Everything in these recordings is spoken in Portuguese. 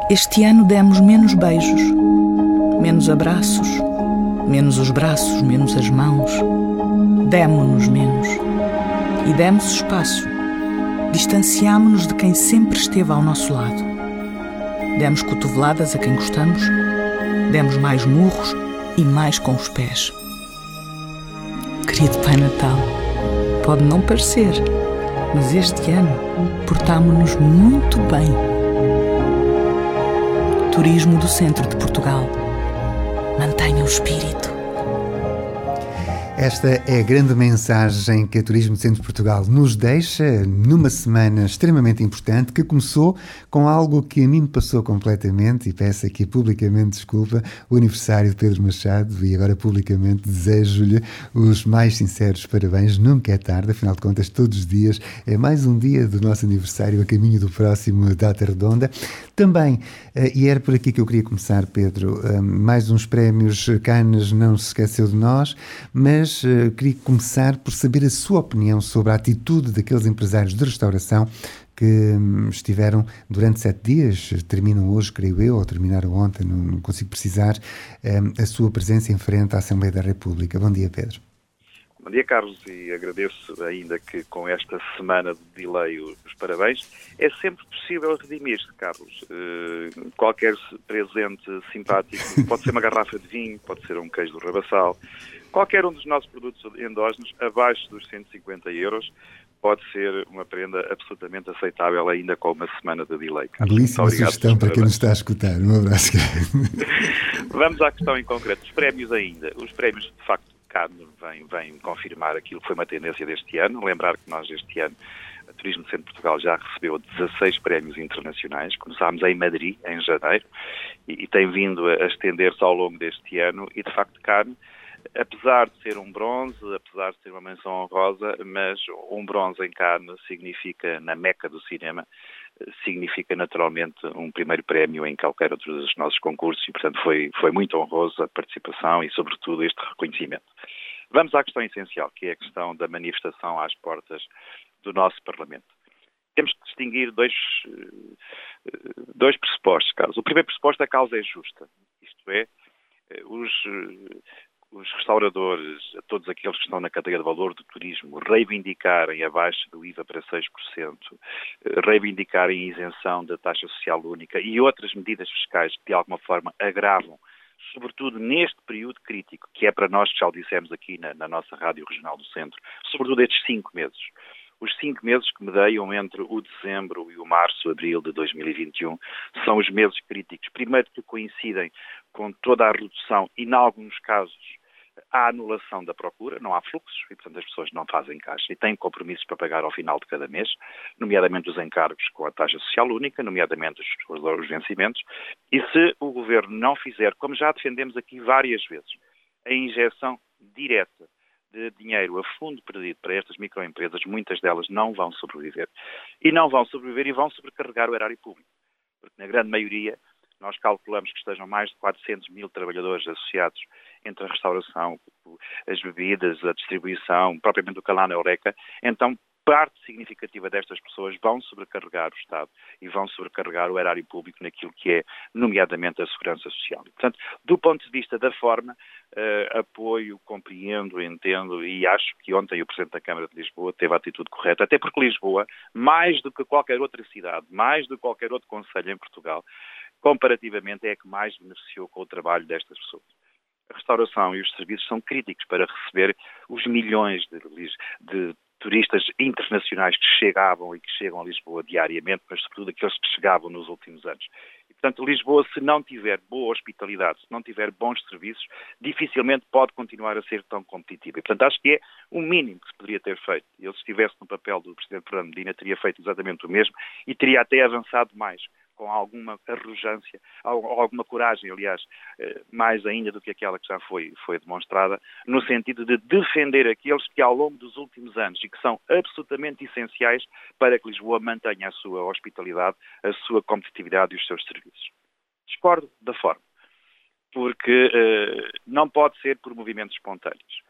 Este ano demos menos beijos, menos abraços, menos os braços, menos as mãos. Demo-nos menos. E demos espaço. Distanciámo-nos de quem sempre esteve ao nosso lado. Demos cotoveladas a quem gostamos. Demos mais murros e mais com os pés. Querido Pai Natal, pode não parecer, mas este ano portámo-nos muito bem. Turismo do Centro de Portugal. Mantenha o espírito. Esta é a grande mensagem que a Turismo do Centro de Portugal nos deixa numa semana extremamente importante que começou com algo que a mim me passou completamente e peço aqui publicamente desculpa, o aniversário de Pedro Machado, e agora publicamente desejo-lhe os mais sinceros parabéns. Nunca é tarde, afinal de contas todos os dias é mais um dia do nosso aniversário a caminho do próximo Data Redonda. Também, e era por aqui que eu queria começar, Pedro, mais uns prémios Cannes não se esqueceu de nós, mas queria começar por saber a sua opinião sobre a atitude daqueles empresários de restauração que estiveram durante 7 dias, terminam hoje, creio eu, ou terminaram ontem, não consigo precisar, a sua presença em frente à Assembleia da República. Bom dia, Pedro. Bom dia, Carlos, e agradeço ainda que com esta semana de delay os parabéns. É sempre possível redimir-se, Carlos. Qualquer presente simpático, pode ser uma garrafa de vinho, pode ser um queijo do Rabassal, qualquer um dos nossos produtos endógenos abaixo dos 150 euros pode ser uma prenda absolutamente aceitável ainda com uma semana de delay. Carlos. Belíssima sugestão para quem nos está a escutar. Um abraço. Vamos à questão em concreto. Os prémios ainda. Os prémios, de facto, vem confirmar aquilo que foi uma tendência deste ano. Lembrar que nós este ano, a Turismo do Centro de Portugal já recebeu 16 prémios internacionais. Começámos em Madrid, em janeiro, e tem vindo a estender-se ao longo deste ano. E, de facto, Cannes, apesar de ser um bronze, apesar de ser uma menção honrosa, mas um bronze em Cannes significa, na meca do cinema, significa naturalmente um primeiro prémio em qualquer outro dos nossos concursos e, portanto, foi muito honroso a participação e, sobretudo, este reconhecimento. Vamos à questão essencial, que é a questão da manifestação às portas do nosso Parlamento. Temos que distinguir dois pressupostos, Carlos. O primeiro pressuposto é que a causa é justa, isto é, os restauradores, todos aqueles que estão na cadeia de valor do turismo, reivindicarem a baixa do IVA para 6%, reivindicarem a isenção da taxa social única e outras medidas fiscais que de alguma forma agravam, sobretudo neste período crítico, que é para nós, que já o dissemos aqui na nossa Rádio Regional do Centro, sobretudo estes 5 meses. Os 5 meses que medeiam entre o dezembro e o março, abril de 2021, são os meses críticos. Primeiro que coincidem com toda a redução e, em alguns casos, a anulação da procura, não há fluxos e, portanto, as pessoas não fazem caixa e têm compromissos para pagar ao final de cada mês, nomeadamente os encargos com a taxa social única, nomeadamente os vencimentos, e se o Governo não fizer, como já defendemos aqui várias vezes, a injeção direta de dinheiro a fundo perdido para estas microempresas, muitas delas não vão sobreviver. E não vão sobreviver e vão sobrecarregar o erário público. Porque, na grande maioria, nós calculamos que estejam mais de 400 mil trabalhadores associados entre a restauração, as bebidas, a distribuição, propriamente o Calana Eureka. Então, parte significativa destas pessoas vão sobrecarregar o Estado e vão sobrecarregar o erário público naquilo que é, nomeadamente, a segurança social. E, portanto, do ponto de vista da forma, apoio, compreendo, entendo e acho que ontem o Presidente da Câmara de Lisboa teve a atitude correta, até porque Lisboa, mais do que qualquer outra cidade, mais do que qualquer outro concelho em Portugal, comparativamente é a que mais beneficiou com o trabalho destas pessoas. A restauração e os serviços são críticos para receber os milhões de turistas internacionais que chegavam e que chegam a Lisboa diariamente, mas sobretudo aqueles que chegavam nos últimos anos. E, portanto, Lisboa, se não tiver boa hospitalidade, se não tiver bons serviços, dificilmente pode continuar a ser tão competitiva. E, portanto, acho que é o mínimo que se poderia ter feito. Ele, se estivesse no papel do Presidente Fernando Medina, teria feito exatamente o mesmo e teria até avançado mais, com alguma arrogância, alguma coragem, aliás, mais ainda do que aquela que já foi demonstrada, no sentido de defender aqueles que ao longo dos últimos anos e que são absolutamente essenciais para que Lisboa mantenha a sua hospitalidade, a sua competitividade e os seus serviços. Discordo da forma, porque não pode ser por movimentos espontâneos.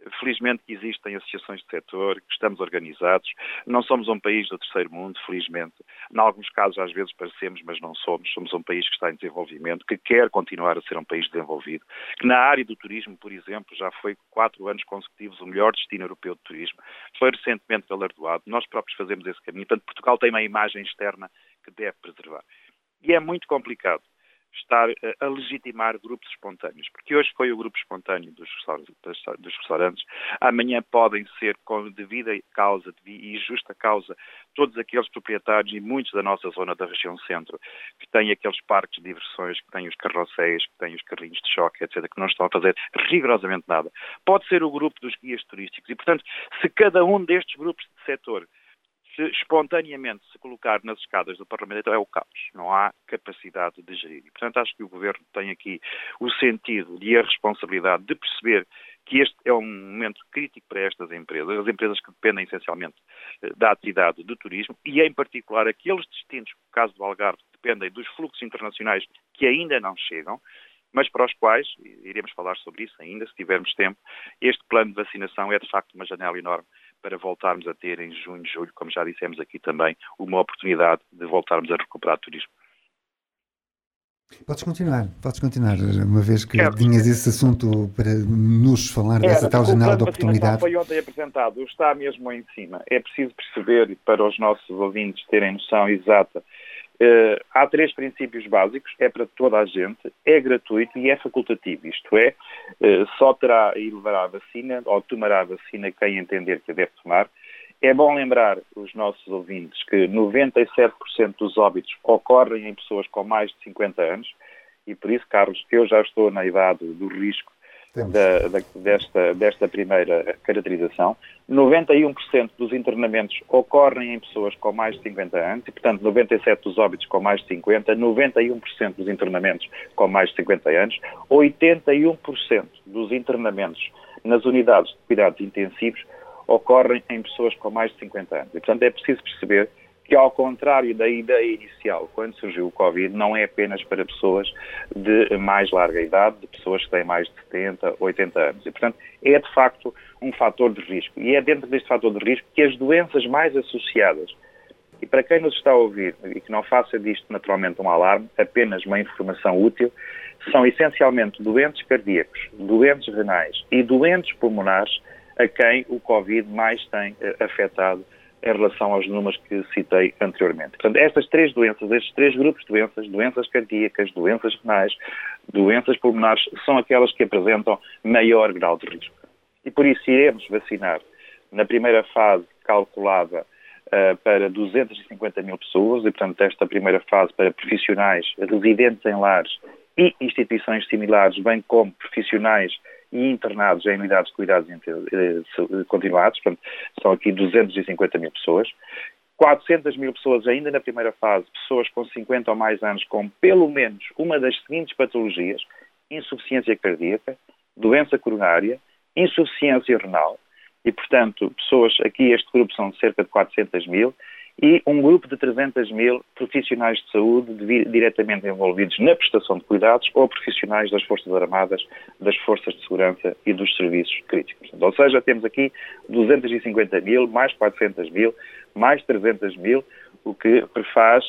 Felizmente que existem associações de setor, que estamos organizados. Não somos um país do terceiro mundo, felizmente. Em alguns casos, às vezes, parecemos, mas não somos. Somos um país que está em desenvolvimento, que quer continuar a ser um país desenvolvido, que na área do turismo, por exemplo, já foi 4 anos consecutivos o melhor destino europeu de turismo. Foi recentemente galardoado. Nós próprios fazemos esse caminho. Portanto, Portugal tem uma imagem externa que deve preservar. E é muito complicado estar a legitimar grupos espontâneos, porque hoje foi o grupo espontâneo dos restaurantes, amanhã podem ser, com devida causa e justa causa, todos aqueles proprietários, e muitos da nossa zona da região centro, que têm aqueles parques de diversões, que têm os carrosséis, que têm os carrinhos de choque, etc., que não estão a fazer rigorosamente nada. Pode ser o grupo dos guias turísticos e, portanto, se cada um destes grupos de setor se espontaneamente se colocar nas escadas do Parlamento, então é o caos. Não há capacidade de gerir. E, portanto, acho que o Governo tem aqui o sentido e a responsabilidade de perceber que este é um momento crítico para estas empresas, as empresas que dependem essencialmente da atividade do turismo e, em particular, aqueles destinos, no caso do Algarve, que dependem dos fluxos internacionais que ainda não chegam, mas para os quais, iremos falar sobre isso ainda, se tivermos tempo, este plano de vacinação é, de facto, uma janela enorme para voltarmos a ter em junho, julho, como já dissemos aqui também, uma oportunidade de voltarmos a recuperar o turismo. Podes continuar, uma vez que tinhas esse assunto para nos falar dessa tal janela de oportunidade. Foi ontem apresentado, está mesmo em cima. É preciso perceber, para os nossos ouvintes terem noção exata, há 3 princípios básicos, é para toda a gente, é gratuito e é facultativo, isto é, só terá e levará a vacina, ou tomará a vacina quem entender que a deve tomar. É bom lembrar os nossos ouvintes que 97% dos óbitos ocorrem em pessoas com mais de 50 anos, e por isso, Carlos, eu já estou na idade do risco desta primeira caracterização. 91% dos internamentos ocorrem em pessoas com mais de 50 anos e, portanto, 97% dos óbitos com mais de 50, 91% dos internamentos com mais de 50 anos, 81% dos internamentos nas unidades de cuidados intensivos ocorrem em pessoas com mais de 50 anos. E, portanto, é preciso perceber que, ao contrário da ideia inicial, quando surgiu o Covid, não é apenas para pessoas de mais larga idade, de pessoas que têm mais de 70, 80 anos. E, portanto, é de facto um fator de risco. E é dentro deste fator de risco que as doenças mais associadas, e para quem nos está a ouvir e que não faça disto naturalmente um alarme, apenas uma informação útil, são essencialmente doentes cardíacos, doentes renais e doentes pulmonares a quem o Covid mais tem afetado em relação aos números que citei anteriormente. Portanto, estas 3 doenças, estes 3 grupos de doenças, doenças cardíacas, doenças renais, doenças pulmonares, são aquelas que apresentam maior grau de risco. E por isso iremos vacinar, na primeira fase calculada para 250 mil pessoas, e portanto esta primeira fase para profissionais residentes em lares e instituições similares, bem como profissionais e internados em unidades de cuidados continuados, portanto, são aqui 250 mil pessoas. 400 mil pessoas ainda na primeira fase, pessoas com 50 ou mais anos com pelo menos uma das seguintes patologias: insuficiência cardíaca, doença coronária, insuficiência renal, e, portanto, pessoas, aqui este grupo são cerca de 400 mil, e um grupo de 300 mil profissionais de saúde diretamente envolvidos na prestação de cuidados ou profissionais das Forças Armadas, das Forças de Segurança e dos serviços críticos. Ou seja, temos aqui 250 mil, mais 400 mil, mais 300 mil, o que prefaz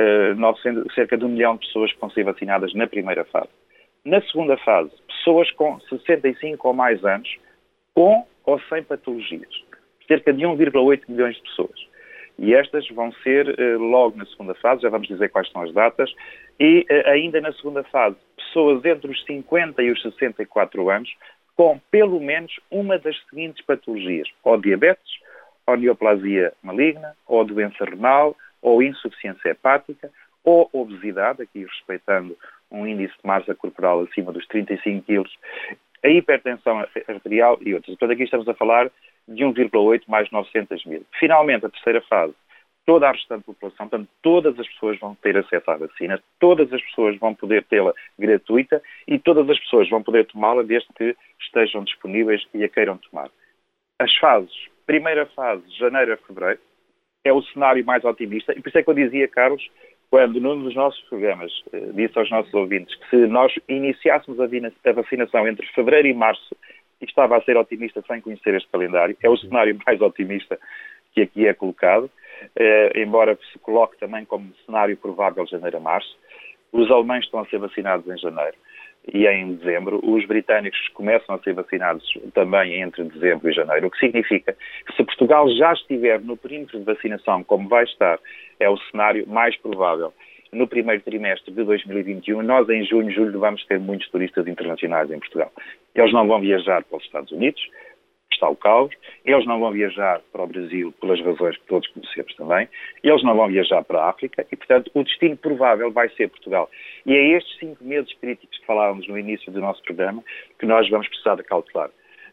cerca de 1 milhão de pessoas que vão ser vacinadas na primeira fase. Na segunda fase, pessoas com 65 ou mais anos, com ou sem patologias. Cerca de 1,8 milhões de pessoas. E estas vão ser logo na segunda fase, já vamos dizer quais são as datas, e ainda na segunda fase, pessoas entre os 50 e os 64 anos com pelo menos uma das seguintes patologias: ou diabetes, ou neoplasia maligna, ou doença renal, ou insuficiência hepática, ou obesidade, aqui respeitando um índice de massa corporal acima dos 35 kg, a hipertensão arterial e outras. Portanto, aqui estamos a falar de 1,8 mais 900 mil. Finalmente, a terceira fase, toda a restante população, portanto, todas as pessoas vão ter acesso à vacina, todas as pessoas vão poder tê-la gratuita e todas as pessoas vão poder tomá-la desde que estejam disponíveis e a queiram tomar. As fases, primeira fase, janeiro a fevereiro, é o cenário mais otimista, e por isso é que eu dizia, Carlos, quando num dos nossos programas disse aos nossos ouvintes que se nós iniciássemos a vacinação entre fevereiro e março e estava a ser otimista sem conhecer este calendário. É o cenário mais otimista que aqui é colocado, embora se coloque também como cenário provável de janeiro a março. Os alemães estão a ser vacinados em janeiro e em dezembro. Os britânicos começam a ser vacinados também entre dezembro e janeiro, o que significa que se Portugal já estiver no perímetro de vacinação, como vai estar, é o cenário mais provável. No primeiro trimestre de 2021, nós em junho, julho, vamos ter muitos turistas internacionais em Portugal. Eles não vão viajar para os Estados Unidos, está o caos, eles não vão viajar para o Brasil pelas razões que todos conhecemos também, eles não vão viajar para a África e, portanto, o destino provável vai ser Portugal. E é estes 5 meses críticos que falávamos no início do nosso programa que nós vamos precisar de cautelar.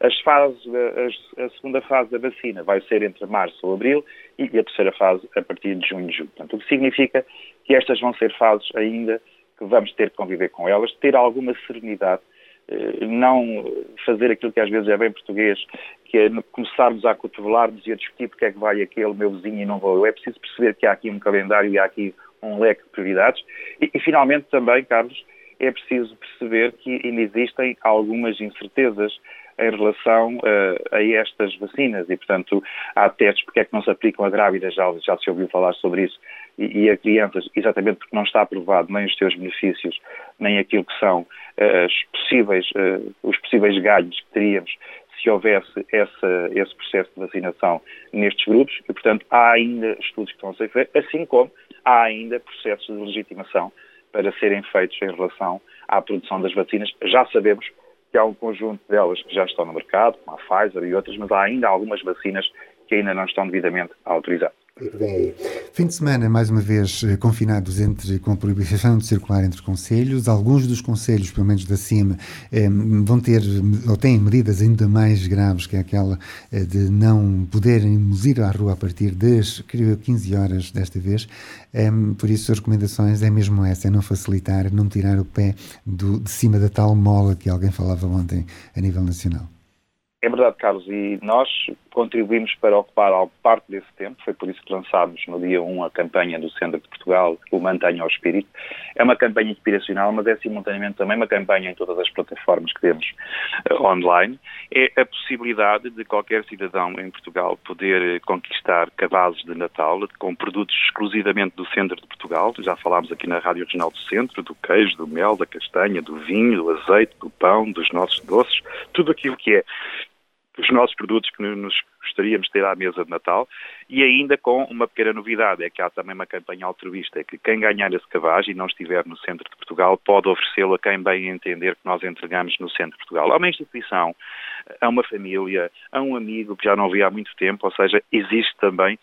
A segunda fase da vacina vai ser entre março ou abril e a terceira fase a partir de junho e julho. Portanto, o que significa que estas vão ser fases ainda que vamos ter que conviver com elas, ter alguma serenidade, não fazer aquilo que às vezes é bem português, que é começarmos a cotovelar-nos e a discutir porque é que vai aquele meu vizinho e não vou eu. É preciso perceber que há aqui um calendário e há aqui um leque de prioridades. E finalmente também, Carlos, é preciso perceber que ainda existem algumas incertezas em relação a estas vacinas e, portanto, há testes porque é que não se aplicam a grávidas, já se ouviu falar sobre isso, e a crianças, exatamente porque não está aprovado nem os seus benefícios, nem aquilo que são os possíveis ganhos que teríamos se houvesse esse processo de vacinação nestes grupos e, portanto, há ainda estudos que estão a ser feitos, assim como há ainda processos de legitimação para serem feitos em relação à produção das vacinas. Já sabemos que há um conjunto delas que já estão no mercado, como a Pfizer e outras, mas há ainda algumas vacinas que ainda não estão devidamente autorizadas. Fim de semana, mais uma vez, confinados com a proibição de circular entre concelhos. Alguns dos concelhos, pelo menos da CIM, vão ter, ou têm medidas ainda mais graves, que é aquela de não poderem ir à rua a partir das 15 horas desta vez. Por isso, as recomendações é mesmo essa, é não facilitar, não tirar o pé de cima da tal mola que alguém falava ontem a nível nacional. É verdade, Carlos, e nós contribuímos para ocupar parte desse tempo, foi por isso que lançámos no dia 1 a campanha do Centro de Portugal, o Mantenha o Espírito. É uma campanha inspiracional, mas é simultaneamente também uma campanha em todas as plataformas que temos online. É a possibilidade de qualquer cidadão em Portugal poder conquistar cabazes de Natal com produtos exclusivamente do Centro de Portugal. Já falámos aqui na Rádio Regional do Centro, do queijo, do mel, da castanha, do vinho, do azeite, do pão, dos nossos doces, tudo aquilo que é os nossos produtos que nos gostaríamos de ter à mesa de Natal, e ainda com uma pequena novidade, é que há também uma campanha altruísta, é que quem ganhar esse cabaz e não estiver no Centro de Portugal pode oferecê-lo a quem bem entender que nós entregamos no Centro de Portugal. A uma instituição, a uma família, a um amigo que já não via há muito tempo, ou seja, existe também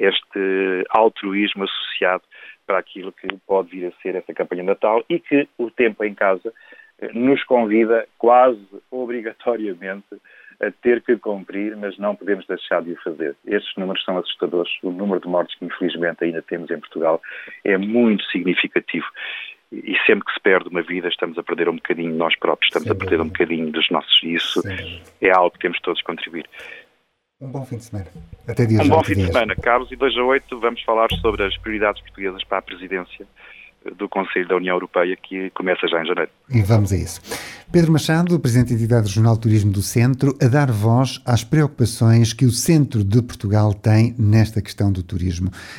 este altruísmo associado para aquilo que pode vir a ser essa campanha de Natal e que o tempo em casa nos convida quase obrigatoriamente a ter que cumprir, mas não podemos deixar de o fazer. Estes números são assustadores. O número de mortes que infelizmente ainda temos em Portugal é muito significativo. E sempre que se perde uma vida, estamos a perder um bocadinho de nós próprios, estamos a perder um bocadinho dos nossos. E isso é algo que temos todos de contribuir. Um bom fim de semana. Até dia Um bom fim de semana, Carlos. E 2 a 8 vamos falar sobre as prioridades portuguesas para a presidência do Conselho da União Europeia, que começa já em janeiro. E vamos a isso. Pedro Machado, Presidente da Entidade Regional de Turismo do Centro, a dar voz às preocupações que o Centro de Portugal tem nesta questão do turismo.